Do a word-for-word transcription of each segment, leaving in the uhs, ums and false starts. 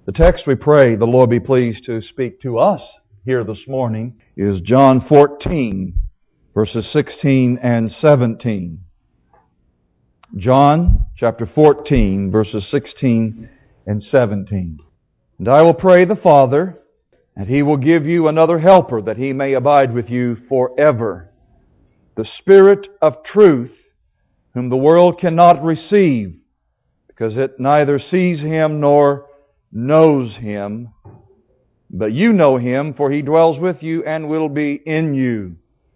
The text we pray the Lord be pleased to speak to us here this morning is John fourteen, verses sixteen and seventeen. John chapter fourteen, verses sixteen and seventeen. And I will pray the Father, and He will give you another helper, that He may abide with you forever. The Spirit of truth, whom the world cannot receive, because it neither sees Him nor knows Him. But you know Him, for He dwells with you and will be in you.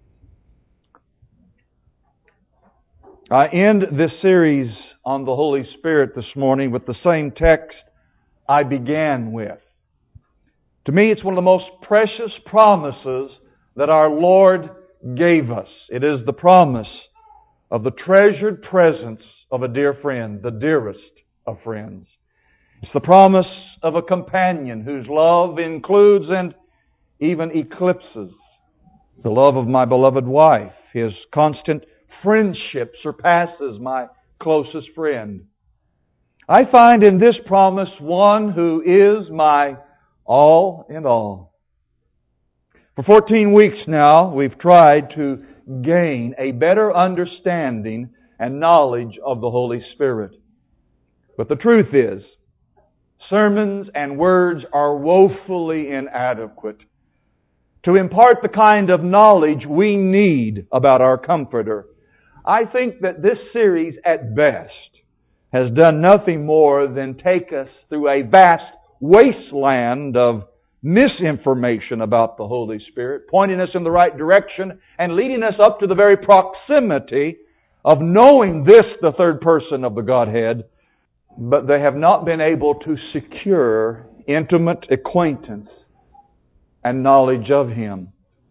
I end this series on the Holy Spirit this morning with the same text I began with. To me, it's one of the most precious promises that our Lord gave us. It is the promise of the treasured presence of a dear friend, the dearest of friends. It's the promise of a companion whose love includes and even eclipses the love of my beloved wife. His constant friendship surpasses my closest friend. I find in this promise one who is my all in all. For fourteen weeks now, we've tried to gain a better understanding and knowledge of the Holy Spirit. But the truth is, sermons and words are woefully inadequate to impart the kind of knowledge we need about our Comforter. I think that this series, at best, has done nothing more than take us through a vast wasteland of misinformation about the Holy Spirit, pointing us in the right direction and leading us up to the very proximity of knowing this, the third person of the Godhead. But they have not been able to secure intimate acquaintance and knowledge of Him.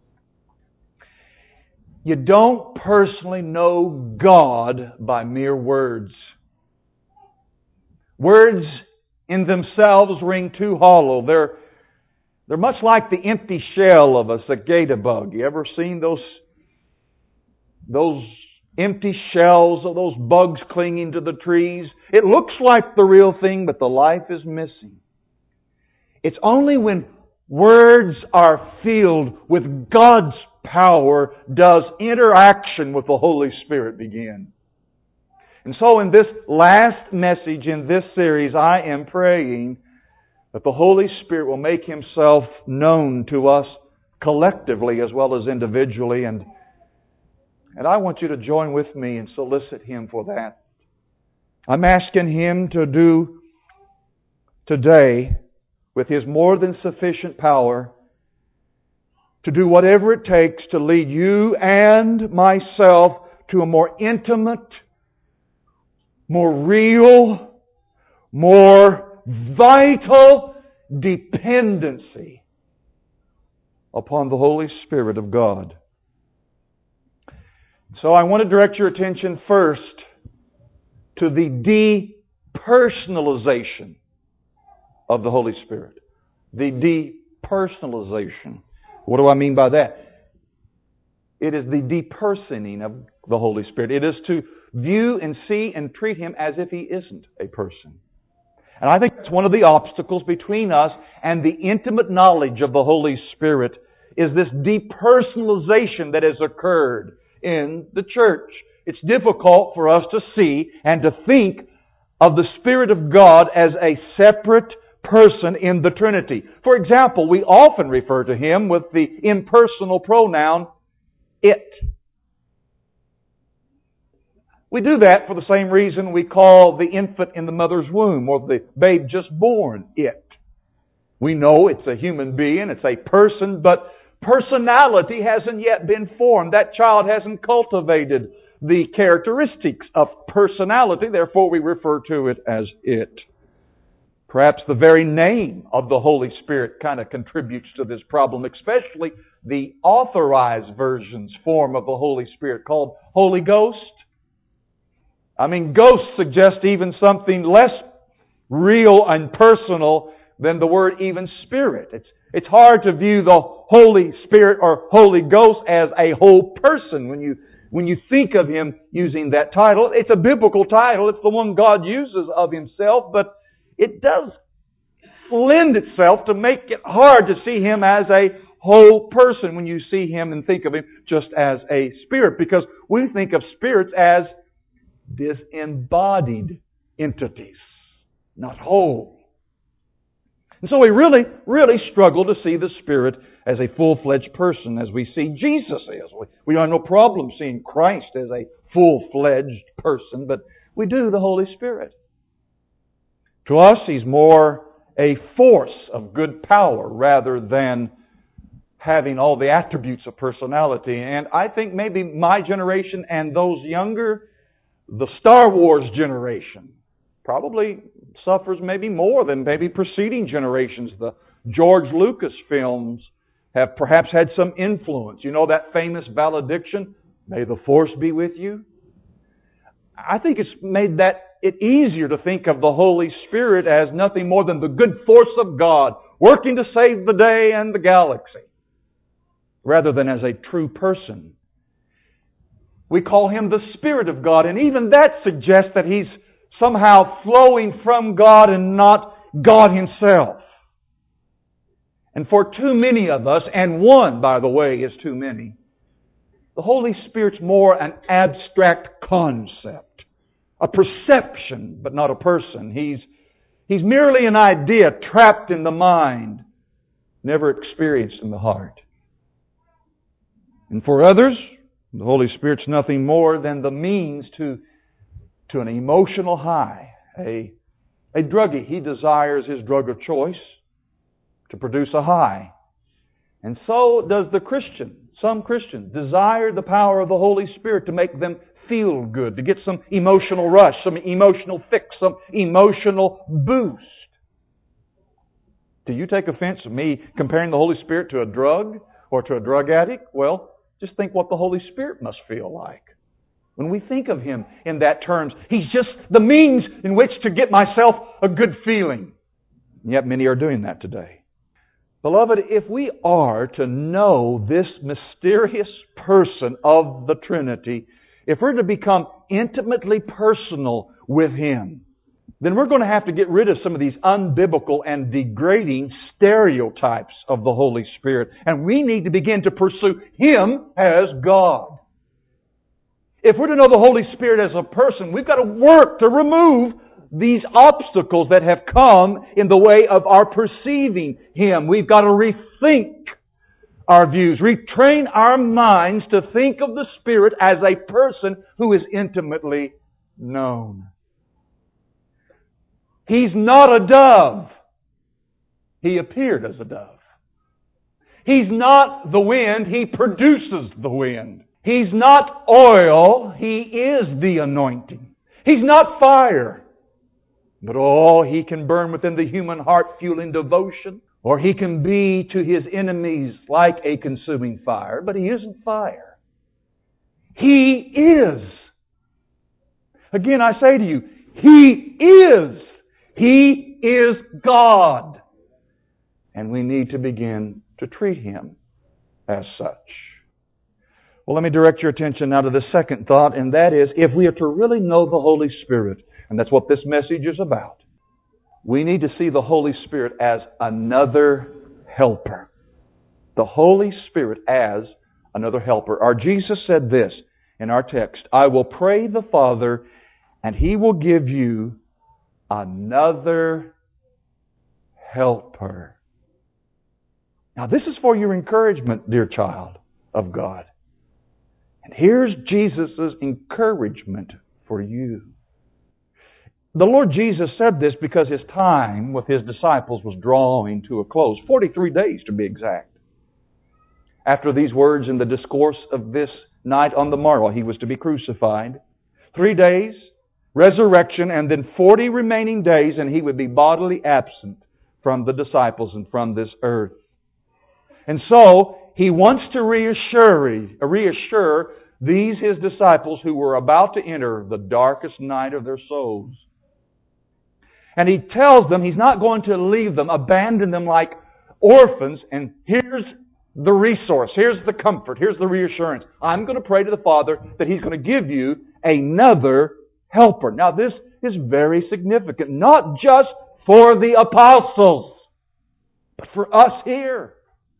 You don't personally know God by mere words. Words in themselves ring too hollow. They're, they're much like the empty shell of a cicada bug. You ever seen those, those empty shells of those bugs clinging to the trees? It looks like the real thing, but the life is missing. It's only when words are filled with God's power does interaction with the Holy Spirit begin. And so in this last message in this series, I am praying that the Holy Spirit will make Himself known to us collectively as well as individually. And And I want you to join with me and solicit Him for that. I'm asking Him to do today, with His more than sufficient power, to do whatever it takes to lead you and myself to a more intimate, more real, more vital dependency upon the Holy Spirit of God. So I want to direct your attention first to the depersonalization of the Holy Spirit. The depersonalization. What do I mean by that? It is the depersoning of the Holy Spirit. It is to view and see and treat Him as if He isn't a person. And I think it's one of the obstacles between us and the intimate knowledge of the Holy Spirit is this depersonalization that has occurred in the church. It's difficult for us to see and to think of the Spirit of God as a separate person in the Trinity. For example, we often refer to Him with the impersonal pronoun it. We do that for the same reason we call the infant in the mother's womb or the babe just born it. We know it's a human being, it's a person, but personality hasn't yet been formed. That child hasn't cultivated the characteristics of personality. Therefore, we refer to it as it. Perhaps the very name of the Holy Spirit kind of contributes to this problem, especially the authorized versions form of the Holy Spirit called Holy Ghost. I mean, ghost suggests even something less real and personal than the word even spirit. It's It's hard to view the Holy Spirit or Holy Ghost as a whole person when you when you think of Him using that title. It's a biblical title. It's the one God uses of Himself, but it does lend itself to make it hard to see Him as a whole person when you see Him and think of Him just as a spirit, because we think of spirits as disembodied entities, not whole. And so we really, really struggle to see the Spirit as a full-fledged person, as we see Jesus is. We, we have no problem seeing Christ as a full-fledged person, but we do the Holy Spirit. To us, He's more a force of good power rather than having all the attributes of personality. And I think maybe my generation and those younger, the Star Wars generation, probably suffers maybe more than maybe preceding generations. The George Lucas films have perhaps had some influence. You know that famous valediction, "May the Force be with you"? I think it's made that it easier to think of the Holy Spirit as nothing more than the good force of God working to save the day and the galaxy, rather than as a true person. We call Him the Spirit of God, and even that suggests that He's somehow flowing from God and not God Himself. And for too many of us, and one, by the way, is too many, the Holy Spirit's more an abstract concept, a perception, but not a person. He's, he's merely an idea trapped in the mind, never experienced in the heart. And for others, the Holy Spirit's nothing more than the means to, to an emotional high. A, a druggie, he desires his drug of choice to produce a high. And so does the Christian. Some Christians desire the power of the Holy Spirit to make them feel good, to get some emotional rush, some emotional fix, some emotional boost. Do you take offense at me comparing the Holy Spirit to a drug or to a drug addict? Well, just think what the Holy Spirit must feel like. When we think of Him in that terms, He's just the means in which to get myself a good feeling. And yet many are doing that today. Beloved, if we are to know this mysterious person of the Trinity, if we're to become intimately personal with Him, then we're going to have to get rid of some of these unbiblical and degrading stereotypes of the Holy Spirit. And we need to begin to pursue Him as God. If we're to know the Holy Spirit as a person, we've got to work to remove these obstacles that have come in the way of our perceiving Him. We've got to rethink our views, retrain our minds to think of the Spirit as a person who is intimately known. He's not a dove. He appeared as a dove. He's not the wind. He produces the wind. He's not oil. He is the anointing. He's not fire. But oh, He can burn within the human heart, fueling devotion. Or He can be to His enemies like a consuming fire. But He isn't fire. He is. Again, I say to you, He is. He is God. And we need to begin to treat Him as such. Well, let me direct your attention now to the second thought, and that is, if we are to really know the Holy Spirit, and that's what this message is about, we need to see the Holy Spirit as another helper. The Holy Spirit as another helper. Our Jesus said this in our text, "I will pray the Father, and He will give you another helper." Now, this is for your encouragement, dear child of God. And here's Jesus' encouragement for you. The Lord Jesus said this because His time with His disciples was drawing to a close. forty-three days to be exact. After these words in the discourse of this night on the morrow, He was to be crucified. Three days, resurrection, and then forty remaining days, and He would be bodily absent from the disciples and from this earth. And so, He wants to reassure, reassure these His disciples who were about to enter the darkest night of their souls. And He tells them He's not going to leave them, abandon them like orphans. And here's the resource, here's the comfort, here's the reassurance. I'm going to pray to the Father that He's going to give you another helper. Now this is very significant, not just for the apostles. But for us here,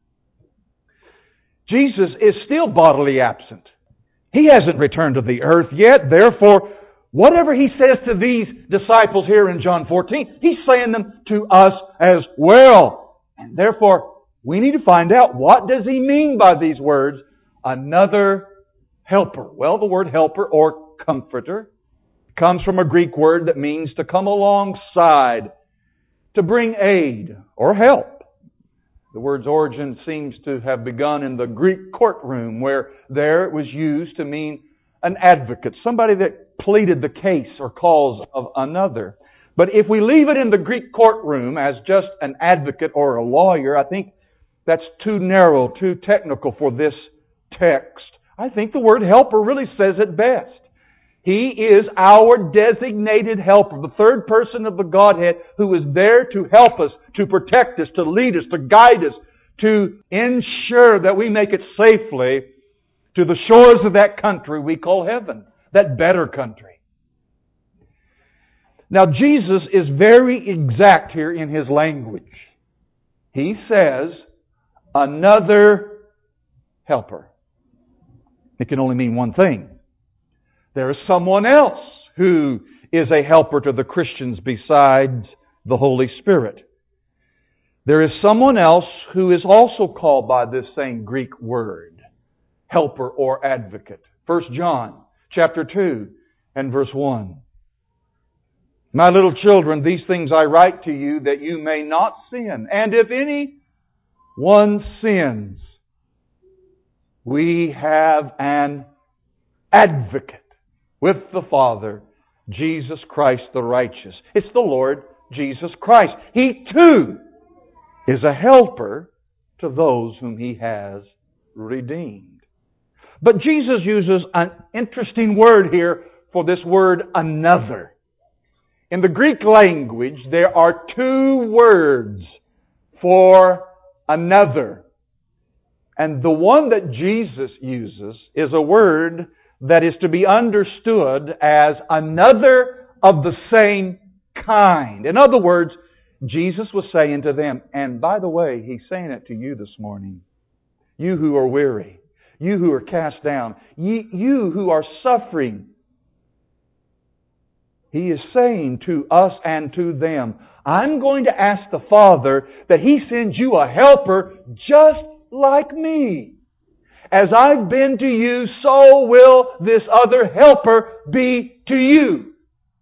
Jesus is still bodily absent. He hasn't returned to the earth yet. Therefore, whatever He says to these disciples here in John fourteen, He's saying them to us as well. And therefore, we need to find out, what does He mean by these words, another helper? Well, the word helper or comforter comes from a Greek word that means to come alongside, to bring aid or help. The word's origin seems to have begun in the Greek courtroom, where there it was used to mean an advocate, somebody that pleaded the case or cause of another. But if we leave it in the Greek courtroom as just an advocate or a lawyer, I think that's too narrow, too technical for this text. I think the word helper really says it best. He is our designated helper, the third person of the Godhead, who is there to help us, to protect us, to lead us, to guide us, to ensure that we make it safely to the shores of that country we call heaven, that better country. Now, Jesus is very exact here in His language. He says, another helper. It can only mean one thing. There is someone else who is a helper to the Christians besides the Holy Spirit. There is someone else who is also called by this same Greek word, helper or advocate. First John chapter two and verse one. My little children, these things I write to you that you may not sin. And if any one sins, we have an advocate with the Father, Jesus Christ the righteous. It's the Lord Jesus Christ. He too is a helper to those whom He has redeemed. But Jesus uses an interesting word here for this word, another. In the Greek language, there are two words for another. And the one that Jesus uses is a word that is to be understood as another of the same kind. In other words, Jesus was saying to them, and by the way, He's saying it to you this morning, you who are weary, you who are cast down, you, you who are suffering. He is saying to us and to them, I'm going to ask the Father that He sends you a helper just like me. As I've been to you, so will this other helper be to you.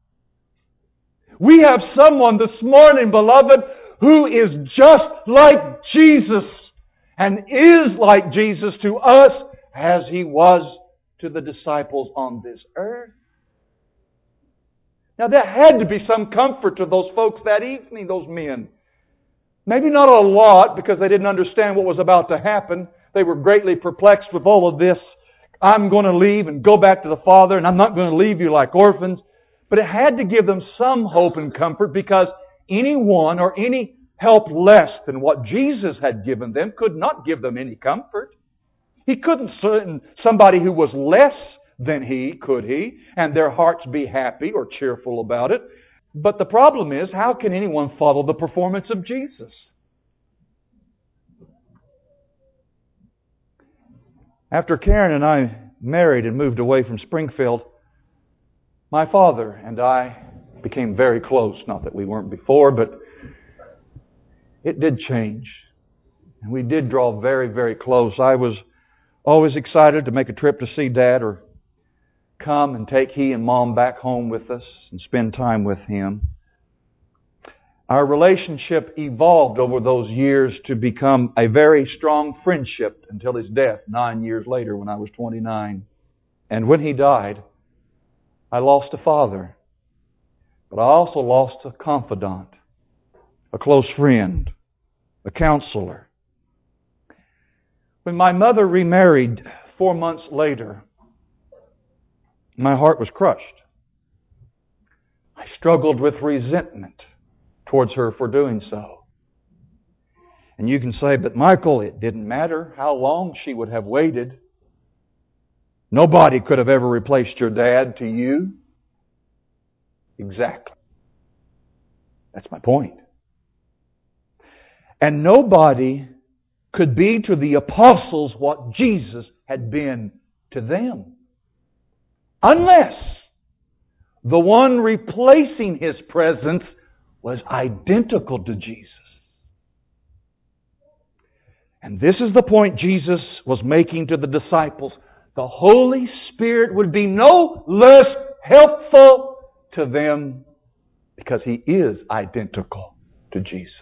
We have someone this morning, beloved, who is just like Jesus and is like Jesus to us as He was to the disciples on this earth. Now there had to be some comfort to those folks that evening, those men. Maybe not a lot, because they didn't understand what was about to happen. They were greatly perplexed with all of this. I'm going to leave and go back to the Father, and I'm not going to leave you like orphans. But it had to give them some hope and comfort, because anyone or any help less than what Jesus had given them could not give them any comfort. He couldn't send somebody who was less than He, could He? And their hearts be happy or cheerful about it. But the problem is, how can anyone follow the performance of Jesus? After Karen and I married and moved away from Springfield, my father and I became very close. Not that we weren't before, but it did change. And we did draw very, very close. I was always excited to make a trip to see Dad or come and take he and Mom back home with us and spend time with him. Our relationship evolved over those years to become a very strong friendship until his death nine years later when I was twenty-nine. And when he died, I lost a father, but I also lost a confidant, a close friend, a counselor. When my mother remarried four months later, my heart was crushed. I struggled with resentment towards her for doing so. And you can say, but Michael, it didn't matter how long she would have waited. Nobody could have ever replaced your dad to you. Exactly. That's my point. And nobody could be to the apostles what Jesus had been to them, unless the one replacing His presence was identical to Jesus. And this is the point Jesus was making to the disciples. The Holy Spirit would be no less helpful to them because He is identical to Jesus.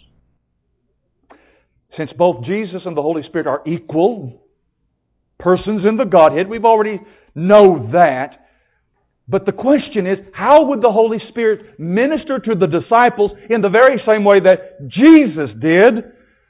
Since both Jesus and the Holy Spirit are equal persons in the Godhead, we've already know that. But the question is, how would the Holy Spirit minister to the disciples in the very same way that Jesus did?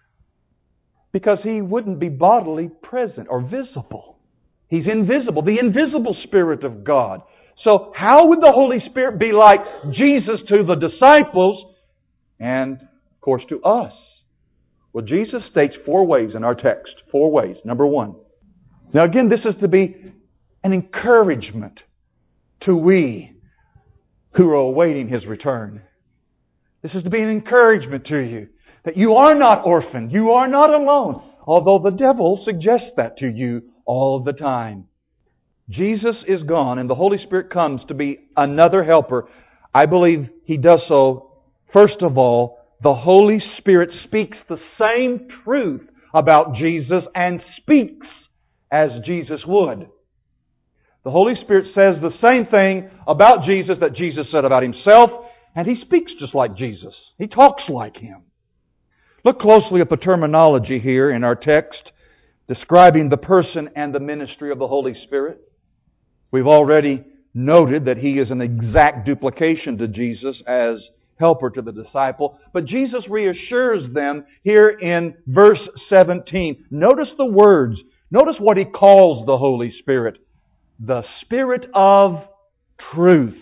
Because He wouldn't be bodily present or visible. He's invisible, the invisible Spirit of God. So how would the Holy Spirit be like Jesus to the disciples and, of course, to us? Well, Jesus states four ways in our text. Four ways. Number one. Now again, this is to be an encouragement to we who are awaiting His return. This is to be an encouragement to you that you are not orphaned. You are not alone. Although the devil suggests that to you all the time. Jesus is gone and the Holy Spirit comes to be another helper. I believe He does so, first of all, the Holy Spirit speaks the same truth about Jesus and speaks as Jesus would. The Holy Spirit says the same thing about Jesus that Jesus said about Himself, and He speaks just like Jesus. He talks like Him. Look closely at the terminology here in our text describing the person and the ministry of the Holy Spirit. We've already noted that He is an exact duplication to Jesus as helper to the disciple. But Jesus reassures them here in verse seventeen. Notice the words. Notice what He calls the Holy Spirit. The Spirit of truth.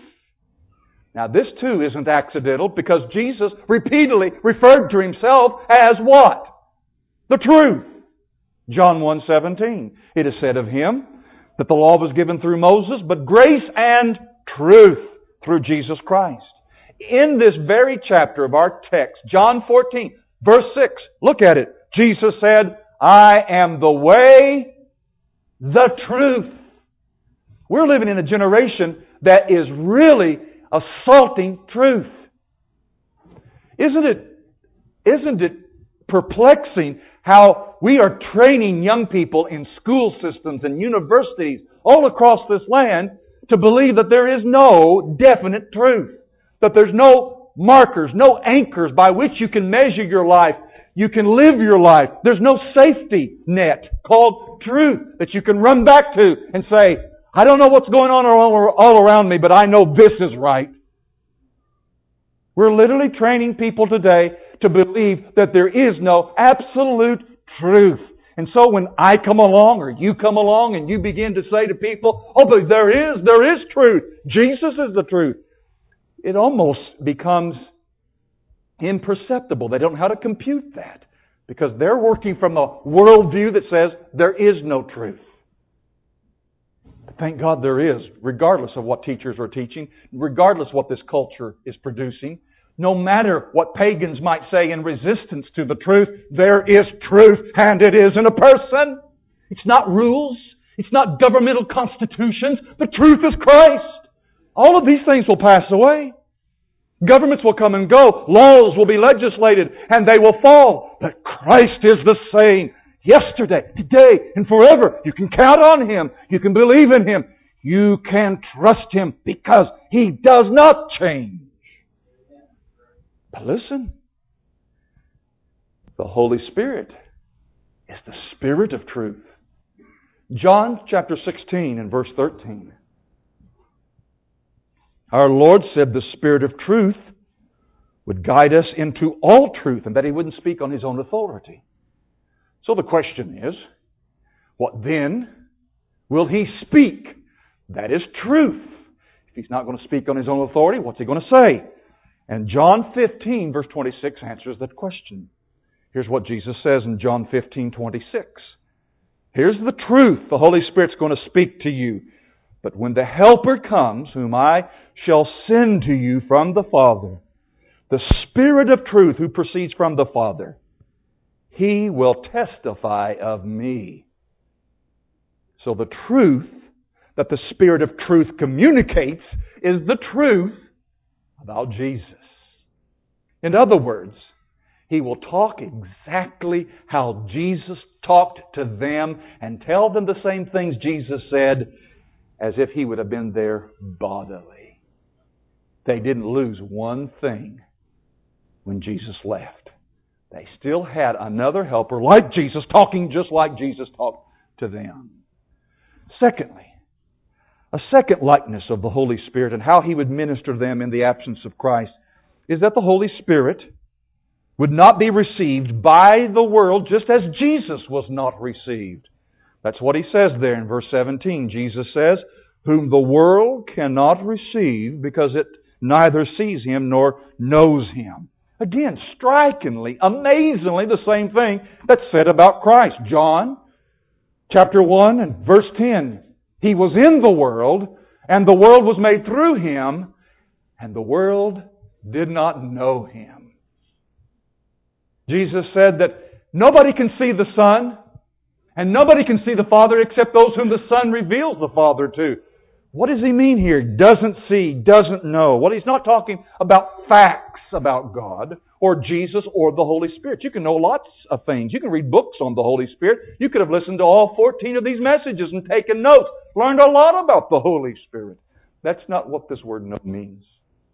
Now this too isn't accidental because Jesus repeatedly referred to Himself as what? The truth. John one seventeen. It is said of Him that the law was given through Moses, but grace and truth through Jesus Christ. In this very chapter of our text, John fourteen, verse six, look at it. Jesus said, I am the way, the truth. We're living in a generation that is really assaulting truth. Isn't it, isn't it perplexing how we are training young people in school systems and universities all across this land to believe that there is no definite truth? That there's no markers, no anchors by which you can measure your life. You can live your life. There's no safety net called truth that you can run back to and say, I don't know what's going on all around me, but I know this is right. We're literally training people today to believe that there is no absolute truth. And so when I come along or you come along and you begin to say to people, oh, but there is, there is truth. Jesus is the truth. It almost becomes imperceptible. They don't know how to compute that because they're working from a worldview that says there is no truth. But thank God there is, regardless of what teachers are teaching, regardless of what this culture is producing. No matter what pagans might say in resistance to the truth, there is truth, and it is in a person. It's not rules. It's not governmental constitutions. The truth is Christ. All of these things will pass away. Governments will come and go. Laws will be legislated, and they will fall. But Christ is the same yesterday, today, and forever. You can count on Him. You can believe in Him. You can trust Him because He does not change. But listen, the Holy Spirit is the Spirit of truth. John chapter sixteen and verse thirteen. Our Lord said the Spirit of truth would guide us into all truth and that He wouldn't speak on His own authority. So the question is, what then will He speak? That is truth. If He's not going to speak on His own authority, what's He going to say? And John fifteen verse twenty-six answers that question. Here's what Jesus says in John fifteen twenty-six. Here's the truth the Holy Spirit's going to speak to you. But when the Helper comes, whom I shall send to you from the Father, the Spirit of truth who proceeds from the Father, He will testify of me. So the truth that the Spirit of truth communicates is the truth about Jesus. In other words, He will talk exactly how Jesus talked to them and tell them the same things Jesus said as if He would have been there bodily. They didn't lose one thing when Jesus left. They still had another helper like Jesus, talking just like Jesus talked to them. Secondly, a second likeness of the Holy Spirit and how He would minister to them in the absence of Christ is that the Holy Spirit would not be received by the world just as Jesus was not received. That's what He says there in verse seventeen. Jesus says, whom the world cannot receive because it neither sees Him nor knows Him. Again, strikingly, amazingly, the same thing that's said about Christ. John chapter one and verse ten. He was in the world, and the world was made through Him, and the world did not know Him. Jesus said that nobody can see the Son, and nobody can see the Father except those whom the Son reveals the Father to. What does He mean here? Doesn't see, doesn't know. Well, He's not talking about facts about God or Jesus or the Holy Spirit. You can know lots of things. You can read books on the Holy Spirit. You could have listened to all fourteen of these messages and taken notes. Learned a lot about the Holy Spirit. That's not what this word know means.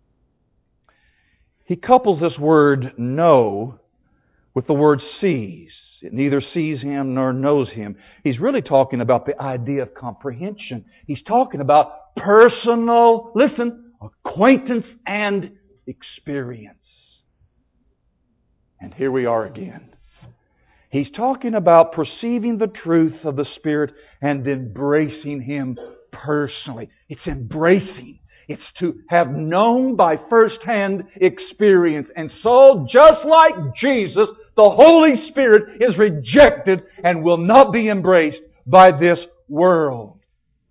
He couples this word know with the word sees. It neither sees Him nor knows Him. He's really talking about the idea of comprehension. He's talking about personal, listen, acquaintance and experience. And here we are again. He's talking about perceiving the truth of the Spirit and embracing Him personally. It's embracing. It's to have known by first-hand experience. And so, just like Jesus, the Holy Spirit is rejected and will not be embraced by this world.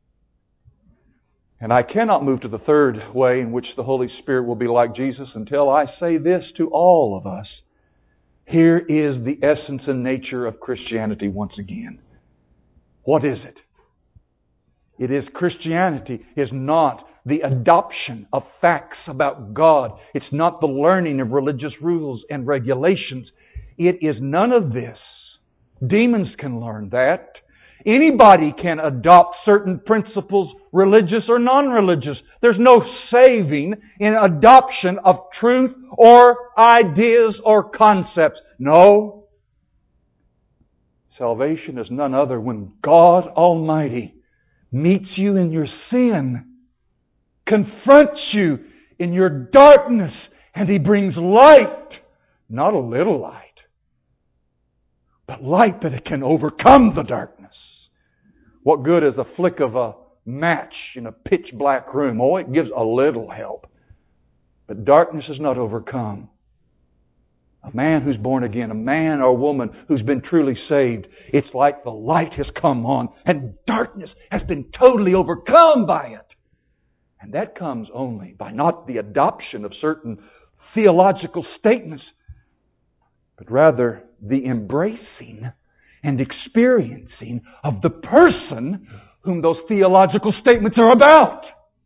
And I cannot move to the third way in which the Holy Spirit will be like Jesus until I say this to all of us. Here is the essence and nature of Christianity once again. What is it? It is Christianity is not the adoption of facts about God. It's not the learning of religious rules and regulations. It is none of this. Demons can learn that. Anybody can adopt certain principles, religious or non-religious. There's no saving in adoption of truth or ideas or concepts. No. Salvation is none other when God Almighty meets you in your sin, confronts you in your darkness, and He brings light, not a little light, but light that it can overcome the darkness. What good is a flick of a match in a pitch black room? Oh, it gives a little help. But darkness is not overcome. A man who's born again, a man or woman who's been truly saved, it's like the light has come on and darkness has been totally overcome by it. And that comes only by not the adoption of certain theological statements, but rather the embracing and experiencing of the person whom those theological statements are about.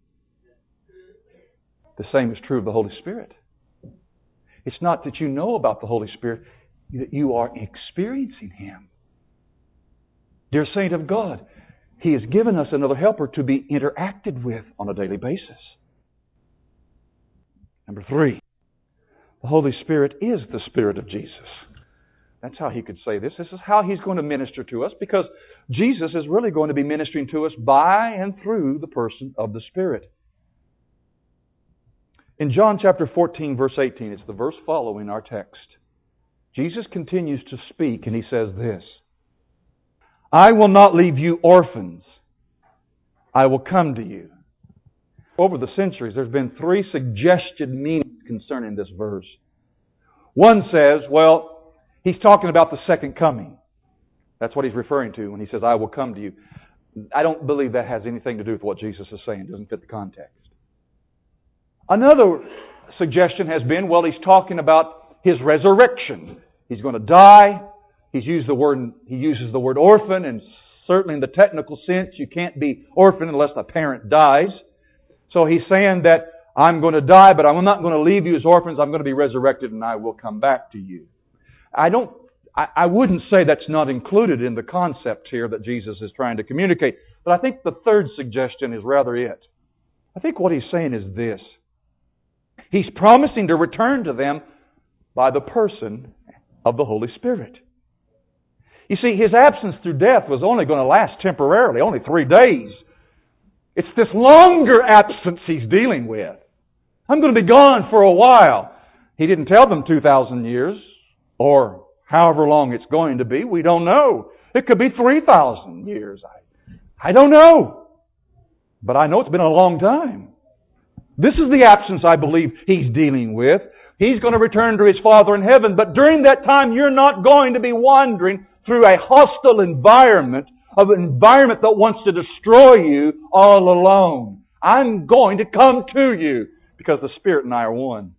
The same is true of the Holy Spirit. It's not that you know about the Holy Spirit, that you are experiencing Him. Dear saint of God, He has given us another helper to be interacted with on a daily basis. Number three, the Holy Spirit is the Spirit of Jesus. That's how He could say this. This is how He's going to minister to us, because Jesus is really going to be ministering to us by and through the person of the Spirit. In John chapter fourteen, verse eighteen, it's the verse following our text. Jesus continues to speak and He says this, I will not leave you orphans. I will come to you. Over the centuries, there's been three suggested meanings concerning this verse. One says, well, He's talking about the second coming. That's what He's referring to when He says, I will come to you. I don't believe that has anything to do with what Jesus is saying. It doesn't fit the context. Another suggestion has been, well, He's talking about His resurrection. He's going to die, He's used the word, he uses the word orphan, and certainly in the technical sense, you can't be orphan unless a parent dies. So he's saying that I'm going to die, but I'm not going to leave you as orphans. I'm going to be resurrected and I will come back to you. I don't, I, I wouldn't say that's not included in the concept here that Jesus is trying to communicate. But I think the third suggestion is rather it. I think what he's saying is this. He's promising to return to them by the person of the Holy Spirit. You see, His absence through death was only going to last temporarily, only three days. It's this longer absence He's dealing with. I'm going to be gone for a while. He didn't tell them two thousand years or however long it's going to be. We don't know. It could be three thousand years. I, I don't know. But I know it's been a long time. This is the absence I believe He's dealing with. He's going to return to His Father in heaven, but during that time you're not going to be wandering through a hostile environment, of an environment that wants to destroy you all alone. I'm going to come to you because the Spirit and I are one.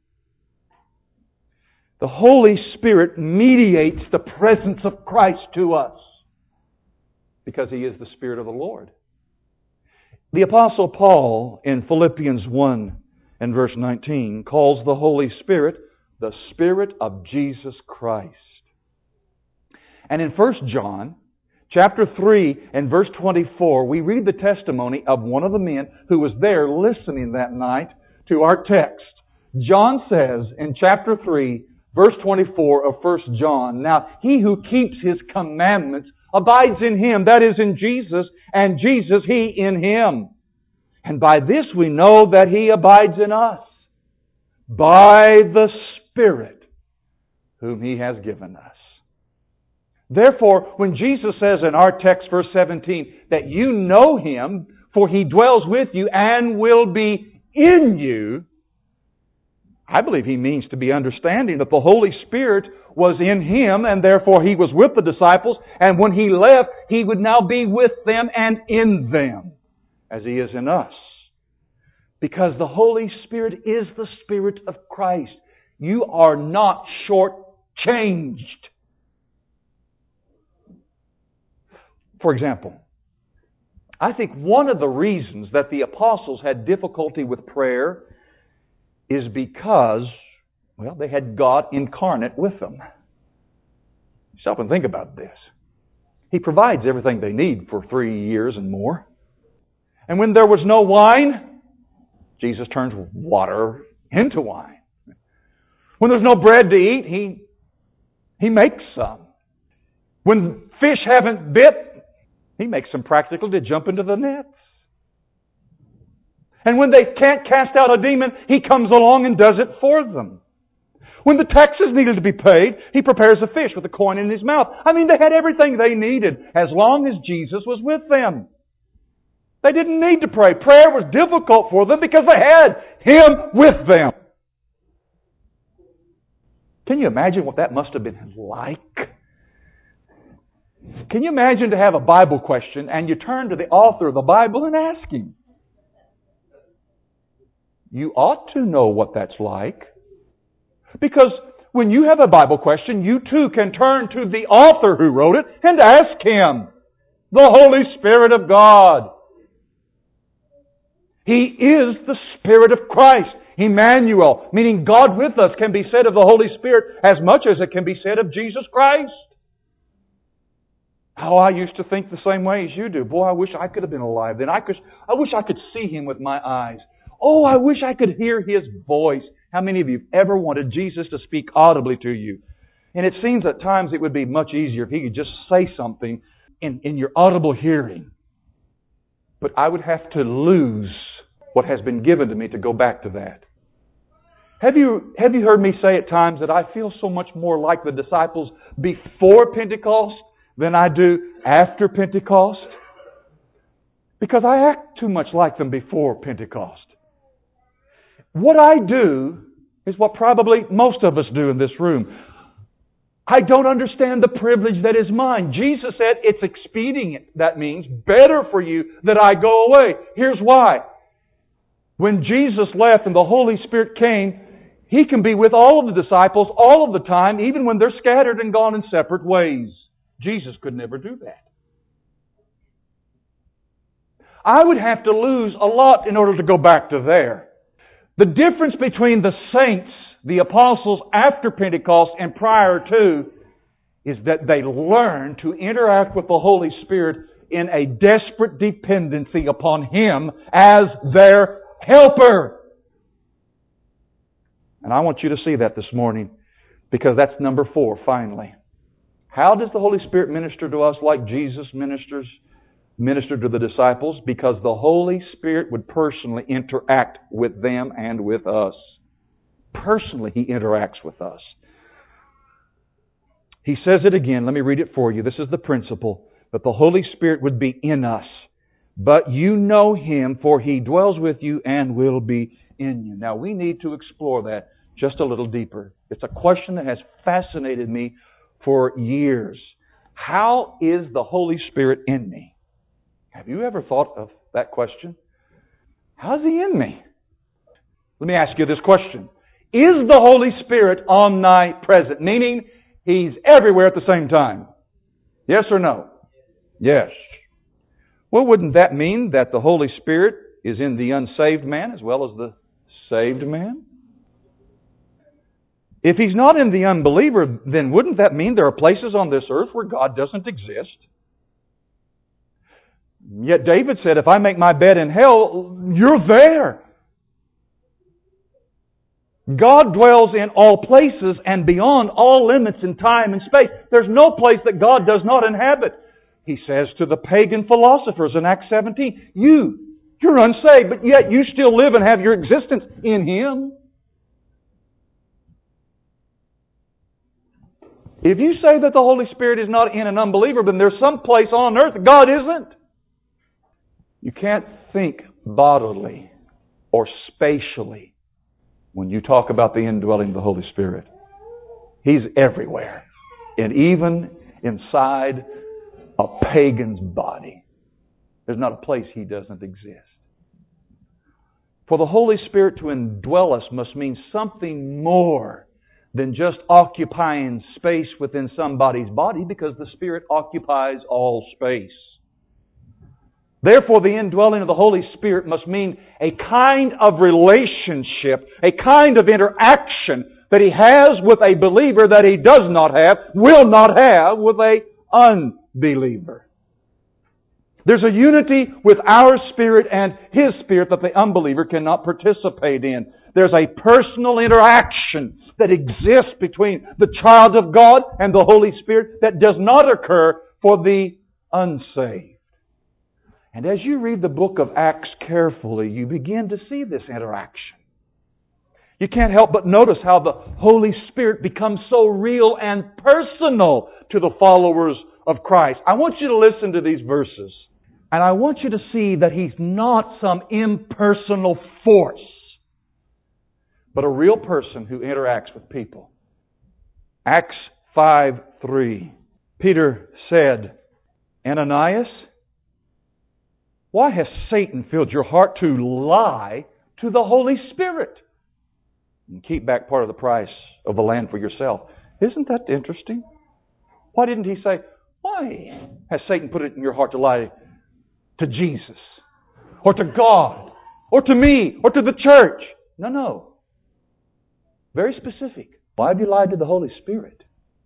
The Holy Spirit mediates the presence of Christ to us because He is the Spirit of the Lord. The Apostle Paul in Philippians one and verse nineteen calls the Holy Spirit the Spirit of Jesus Christ. And in First John chapter three and verse twenty-four, we read the testimony of one of the men who was there listening that night to our text. John says in chapter three, verse twenty-four of First John, "Now he who keeps His commandments abides in Him," that is in Jesus, "and Jesus He in Him. And by this we know that He abides in us, by the Spirit whom He has given us." Therefore, when Jesus says in our text, verse seventeen, that you know Him, for He dwells with you and will be in you, I believe He means to be understanding that the Holy Spirit was in Him and therefore He was with the disciples, and when He left, He would now be with them and in them as He is in us. Because the Holy Spirit is the Spirit of Christ. You are not shortchanged. For example, I think one of the reasons that the apostles had difficulty with prayer is because, well, they had God incarnate with them. Stop and think about this. He provides everything they need for three years and more. And when there was no wine, Jesus turns water into wine. When there's no bread to eat, He, he makes some. When fish haven't bit, He makes them practical to jump into the nets. And when they can't cast out a demon, He comes along and does it for them. When the taxes needed to be paid, He prepares a fish with a coin in his mouth. I mean, they had everything they needed as long as Jesus was with them. They didn't need to pray. Prayer was difficult for them because they had Him with them. Can you imagine what that must have been like? Can you imagine to have a Bible question and you turn to the author of the Bible and ask him? You ought to know what that's like. Because when you have a Bible question, you too can turn to the author who wrote it and ask him. The Holy Spirit of God. He is the Spirit of Christ. Emmanuel, meaning God with us, can be said of the Holy Spirit as much as it can be said of Jesus Christ. Oh, I used to think the same way as you do. Boy, I wish I could have been alive then. I could, I wish I could see Him with my eyes. Oh, I wish I could hear His voice. How many of you have ever wanted Jesus to speak audibly to you? And it seems at times it would be much easier if He could just say something in, in your audible hearing. But I would have to lose what has been given to me to go back to that. Have you, have you heard me say at times that I feel so much more like the disciples before Pentecost than I do after Pentecost? Because I act too much like them before Pentecost. What I do is what probably most of us do in this room. I don't understand the privilege that is mine. Jesus said it's expedient. That means better for you that I go away. Here's why. When Jesus left and the Holy Spirit came, He can be with all of the disciples all of the time, even when they're scattered and gone in separate ways. Jesus could never do that. I would have to lose a lot in order to go back to there. The difference between the saints, the apostles after Pentecost and prior to, is that they learn to interact with the Holy Spirit in a desperate dependency upon Him as their helper. And I want you to see that this morning, because that's number four, finally. How does the Holy Spirit minister to us like Jesus ministers, ministered to the disciples? Because the Holy Spirit would personally interact with them and with us. Personally, He interacts with us. He says it again. Let me read it for you. This is the principle, that the Holy Spirit would be in us. But you know Him, for He dwells with you and will be in you. Now, we need to explore that just a little deeper. It's a question that has fascinated me for years. How is the Holy Spirit in me? Have you ever thought of that question? How is He in me? Let me ask you this question. Is the Holy Spirit omnipresent? Meaning, He's everywhere at the same time. Yes or no? Yes. Well, wouldn't that mean that the Holy Spirit is in the unsaved man as well as the saved man? If He's not in the unbeliever, then wouldn't that mean there are places on this earth where God doesn't exist? Yet David said, if I make my bed in hell, you're there. God dwells in all places and beyond all limits in time and space. There's no place that God does not inhabit. He says to the pagan philosophers in Acts seventeen, you, you're unsaved, but yet you still live and have your existence in Him. If you say that the Holy Spirit is not in an unbeliever, then there's some place on earth that God isn't. You can't think bodily or spatially when you talk about the indwelling of the Holy Spirit. He's everywhere. And even inside a pagan's body, there's not a place He doesn't exist. For the Holy Spirit to indwell us must mean something more than just occupying space within somebody's body, because the Spirit occupies all space. Therefore, the indwelling of the Holy Spirit must mean a kind of relationship, a kind of interaction that He has with a believer that He does not have, will not have with a unbeliever. There's a unity with our spirit and His Spirit that the unbeliever cannot participate in. There's a personal interaction that exists between the child of God and the Holy Spirit that does not occur for the unsaved. And as you read the book of Acts carefully, you begin to see this interaction. You can't help but notice how the Holy Spirit becomes so real and personal to the followers of Christ. I want you to listen to these verses. And I want you to see that He's not some impersonal force, but a real person who interacts with people. Acts five three. Peter said, Ananias, why has Satan filled your heart to lie to the Holy Spirit and keep back part of the price of the land for yourself? Isn't that interesting? Why didn't he say, why has Satan put it in your heart to lie to Jesus or to God or to me or to the church? No, no. Very specific. Why have you lied to the Holy Spirit?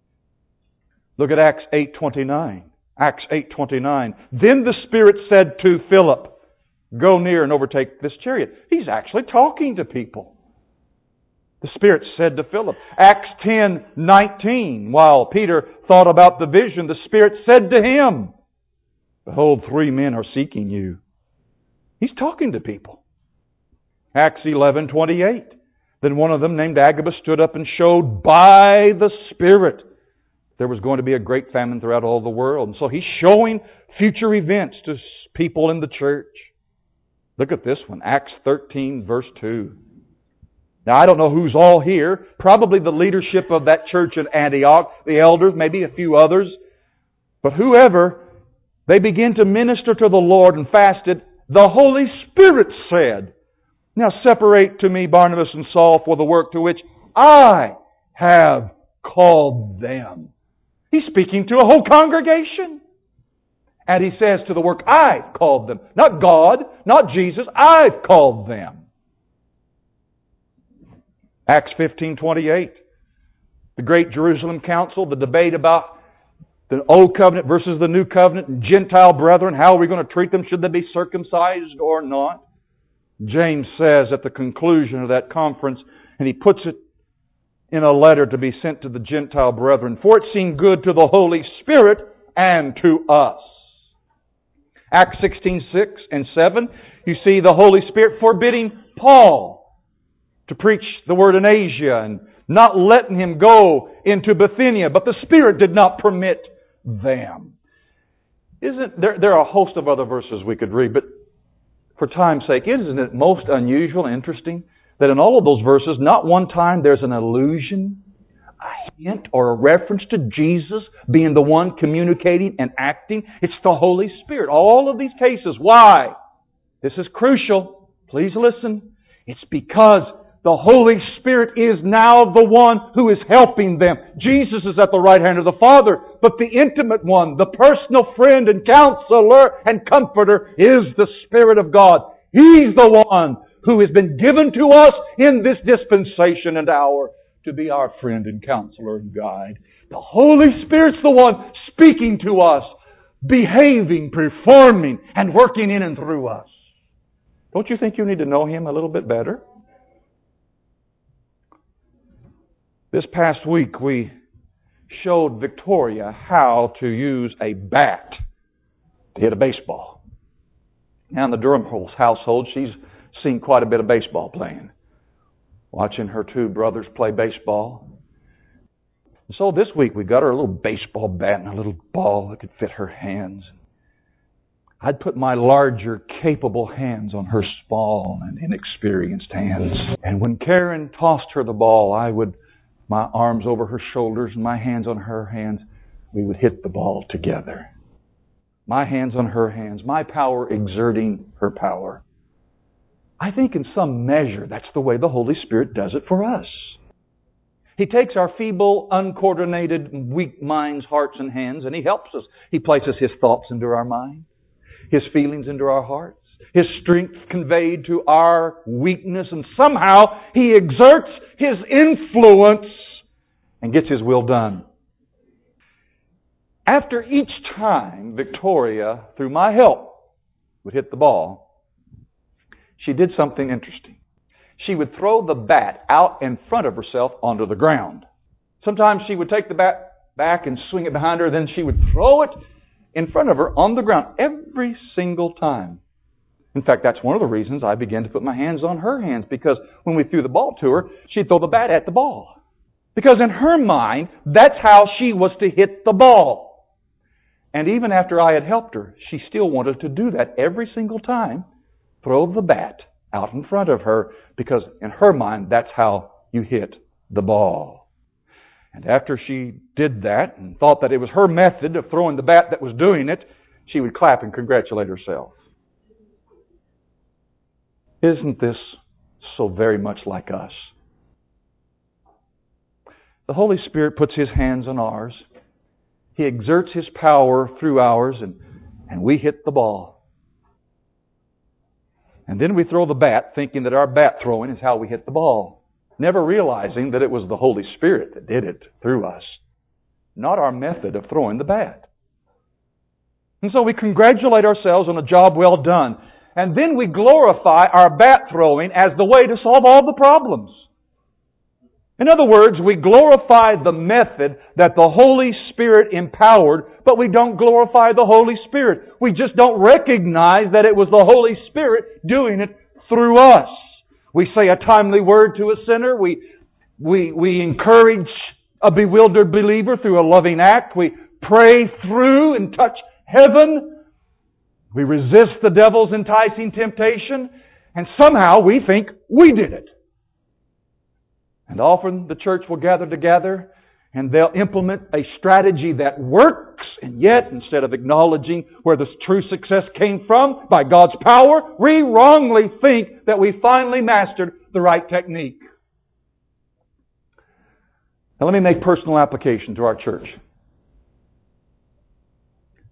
Look at Acts eight twenty-nine. Acts eight twenty-nine. Then the Spirit said to Philip, go near and overtake this chariot. He's actually talking to people. The Spirit said to Philip. Acts ten nineteen. While Peter thought about the vision, the Spirit said to him, behold, three men are seeking you. He's talking to people. Acts eleven twenty-eight. Then one of them, named Agabus, stood up and showed by the Spirit there was going to be a great famine throughout all the world. And so he's showing future events to people in the church. Look at this one, Acts thirteen verse two. Now I don't know who's all here. Probably the leadership of that church at Antioch, the elders, maybe a few others. But whoever, they began to minister to the Lord and fasted. The Holy Spirit said, now separate to me Barnabas and Saul for the work to which I have called them. He's speaking to a whole congregation. And He says to the work, I've called them. Not God, not Jesus, I've called them. Acts fifteen twenty-eight. The Great Jerusalem Council, the debate about the Old Covenant versus the New Covenant, and Gentile brethren, how are we going to treat them? Should they be circumcised or not? James says at the conclusion of that conference, and he puts it in a letter to be sent to the Gentile brethren, for it seemed good to the Holy Spirit and to us. Acts sixteen six and seven, you see the Holy Spirit forbidding Paul to preach the word in Asia and not letting him go into Bithynia, but the Spirit did not permit them. Isn't there, there are a host of other verses we could read, but for time's sake, isn't it most unusual and interesting that in all of those verses, not one time there's an allusion, a hint, or a reference to Jesus being the one communicating and acting? It's the Holy Spirit. All of these cases. Why? This is crucial. Please listen. It's because the Holy Spirit is now the one who is helping them. Jesus is at the right hand of the Father, but the intimate one, the personal friend and counselor and comforter is the Spirit of God. He's the one who has been given to us in this dispensation and hour to be our friend and counselor and guide. The Holy Spirit's the one speaking to us, behaving, performing, and working in and through us. Don't you think you need to know Him a little bit better? This past week we showed Victoria how to use a bat to hit a baseball. Now in the Durham household, she's seen quite a bit of baseball playing. Watching her two brothers play baseball. And so this week we got her a little baseball bat and a little ball that could fit her hands. I'd put my larger, capable hands on her small and inexperienced hands. And when Karen tossed her the ball, I would, my arms over her shoulders and my hands on her hands, we would hit the ball together. My hands on her hands, my power exerting her power. I think in some measure that's the way the Holy Spirit does it for us. He takes our feeble, uncoordinated, weak minds, hearts, and hands, and He helps us. He places His thoughts into our mind, His feelings into our hearts, His strength conveyed to our weakness, and somehow He exerts His influence and gets His will done. After each time Victoria, through my help, would hit the ball, she did something interesting. She would throw the bat out in front of herself onto the ground. Sometimes she would take the bat back and swing it behind her, then she would throw it in front of her on the ground every single time. In fact, that's one of the reasons I began to put my hands on her hands, because when we threw the ball to her, she'd throw the bat at the ball. Because in her mind, that's how she was to hit the ball. And even after I had helped her, she still wanted to do that every single time. Throw the bat out in front of her, because in her mind, that's how you hit the ball. And after she did that and thought that it was her method of throwing the bat that was doing it, she would clap and congratulate herself. Isn't this so very much like us? The Holy Spirit puts His hands on ours. He exerts His power through ours, and, and we hit the ball. And then we throw the bat, thinking that our bat throwing is how we hit the ball, never realizing that it was the Holy Spirit that did it through us, not our method of throwing the bat. And so we congratulate ourselves on a job well done, and then we glorify our bat throwing as the way to solve all the problems. In other words, we glorify the method that the Holy Spirit empowered, but we don't glorify the Holy Spirit. We just don't recognize that it was the Holy Spirit doing it through us. We say a timely word to a sinner. We, we, we encourage a bewildered believer through a loving act. We pray through and touch heaven. We resist the devil's enticing temptation. And somehow we think we did it. And often the church will gather together and they'll implement a strategy that works, and yet instead of acknowledging where the true success came from by God's power, we wrongly think that we finally mastered the right technique. Now let me make personal application to our church.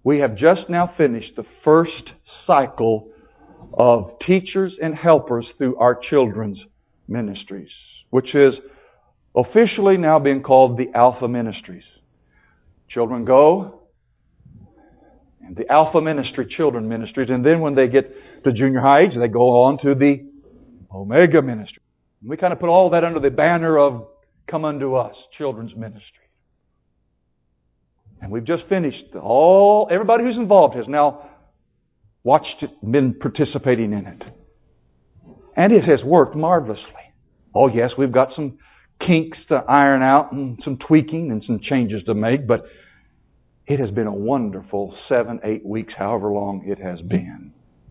We have just now finished the first cycle of teachers and helpers through our children's ministries, which is officially now being called the Alpha Ministries. Children go, and the Alpha Ministry, children ministries, and then when they get to junior high age, they go on to the Omega Ministry. We kind of put all that under the banner of Come Unto Us, children's ministry. And we've just finished. All everybody who's involved has now watched it, been participating in it. And it has worked marvelously. Oh yes, we've got some kinks to iron out and some tweaking and some changes to make, but it has been a wonderful seven, eight weeks, however long it has been.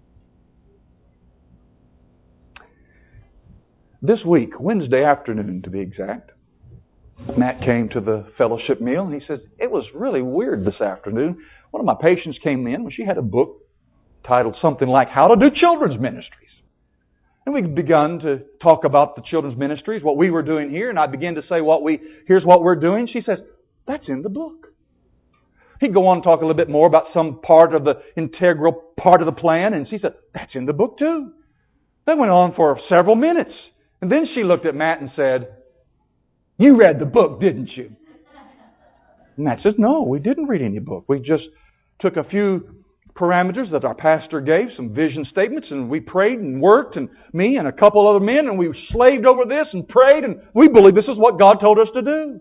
This week, Wednesday afternoon to be exact, Matt came to the fellowship meal and he says, it was really weird this afternoon. One of my patients came in and she had a book titled something like How to Do Children's Ministries. And we'd begun to talk about the children's ministries, what we were doing here, and I began to say, "What we here's what we're doing." She says, "That's in the book." He'd go on and talk a little bit more about some part of the integral part of the plan, and she said, "That's in the book too." That went on for several minutes. And then she looked at Matt and said, "You read the book, didn't you?" And Matt says, "No, we didn't read any book. We just took a few parameters that our pastor gave, some vision statements, and we prayed and worked, and me and a couple other men, and we slaved over this and prayed, and we believe this is what God told us to do."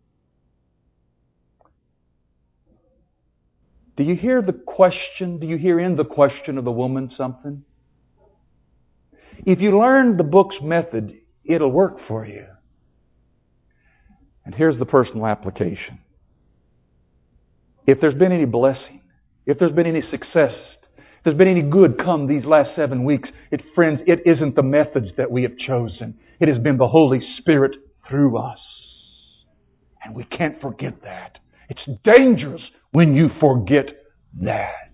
Do you hear the question? Do you hear in the question of the woman something? If you learn the book's method, it'll work for you. And here's the personal application. If there's been any blessing, if there's been any success, if there's been any good come these last seven weeks, it, friends, it isn't the methods that we have chosen. It has been the Holy Spirit through us. And we can't forget that. It's dangerous when you forget that.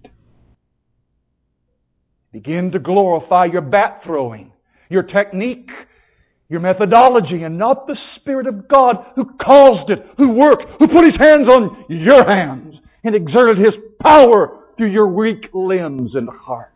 Begin to glorify your bat throwing, your technique, your methodology, and not the Spirit of God who caused it, who worked, who put His hands on your hands and exerted His power through your weak limbs and heart.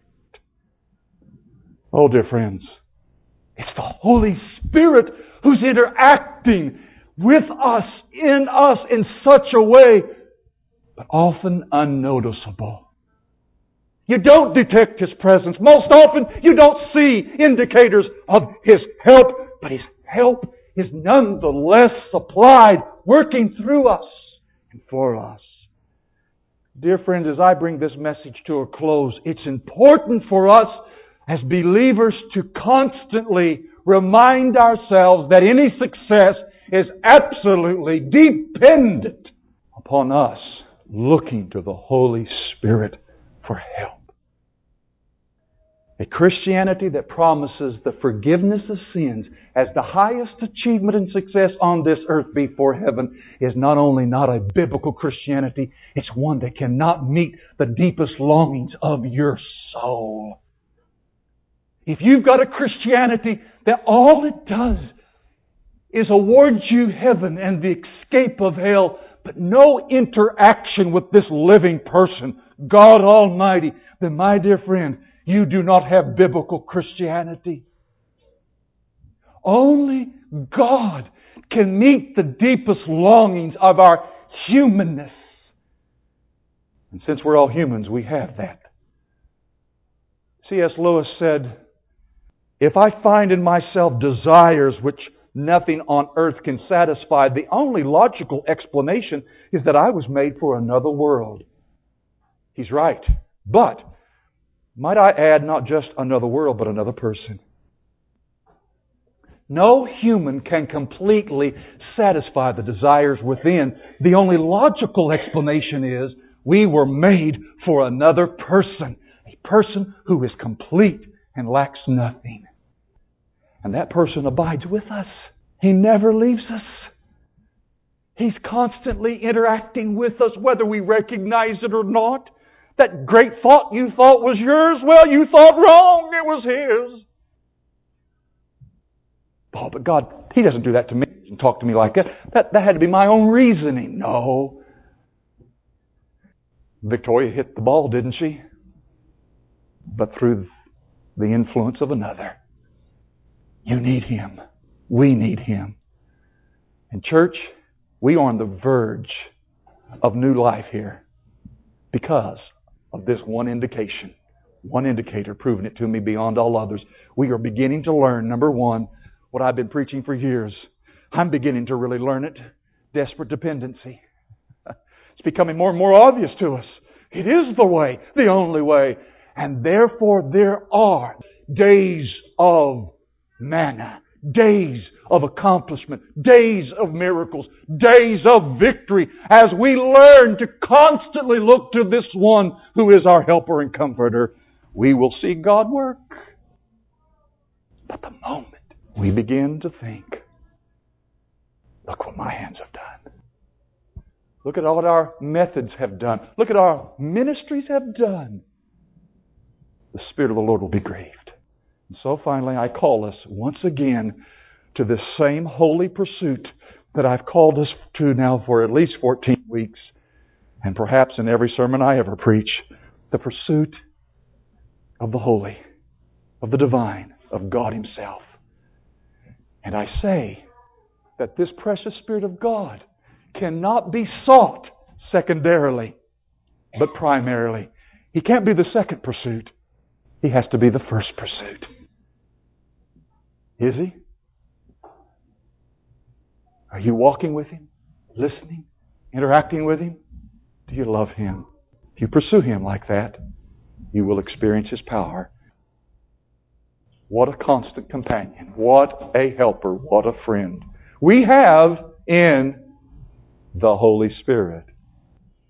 Oh, dear friends, it's the Holy Spirit who's interacting with us, in us, in such a way, but often unnoticeable. You don't detect His presence. Most often, you don't see indicators of His help, but His help is nonetheless supplied, working through us and for us. Dear friends, as I bring this message to a close, it's important for us as believers to constantly remind ourselves that any success is absolutely dependent upon us looking to the Holy Spirit for help. A Christianity that promises the forgiveness of sins as the highest achievement and success on this earth before heaven is not only not a biblical Christianity, it's one that cannot meet the deepest longings of your soul. If you've got a Christianity that all it does is award you heaven and the escape of hell, but no interaction with this living person, God Almighty, then my dear friend, you do not have biblical Christianity. Only God can meet the deepest longings of our humanness. And since we're all humans, we have that. C S Lewis said, "If I find in myself desires which nothing on earth can satisfy, the only logical explanation is that I was made for another world." He's right. But might I add, not just another world, but another person. No human can completely satisfy the desires within. The only logical explanation is we were made for another person. A person who is complete and lacks nothing. And that person abides with us. He never leaves us. He's constantly interacting with us, whether we recognize it or not. That great thought you thought was yours, well, you thought wrong. It was His. Oh, but God, He doesn't do that to me and talk to me like that. That, that had to be my own reasoning. No. Victoria hit the ball, didn't she? But through the influence of another. You need Him. We need Him. And church, we are on the verge of new life here because of this one indication. One indicator proving it to me beyond all others. We are beginning to learn, number one, what I've been preaching for years. I'm beginning to really learn it. Desperate dependency. It's becoming more and more obvious to us. It is the way, the only way. And therefore there are days of manna, days of accomplishment, days of miracles, days of victory as we learn to constantly look to this one who is our helper and comforter. We will see God work. But the moment we begin to think, look what my hands have done. Look at what our methods have done. Look at our ministries have done. The Spirit of the Lord will be grieved. And so finally I call us once again to this same holy pursuit that I've called us to now for at least fourteen weeks. And perhaps in every sermon I ever preach. The pursuit of the holy, of the divine, of God Himself. And I say that this precious Spirit of God cannot be sought secondarily, but primarily. He can't be the second pursuit. He has to be the first pursuit. Is He? Are you walking with Him? Listening? Interacting with Him? Do you love Him? If you pursue Him like that, you will experience His power. What a constant companion. What a helper. What a friend. We have in the Holy Spirit.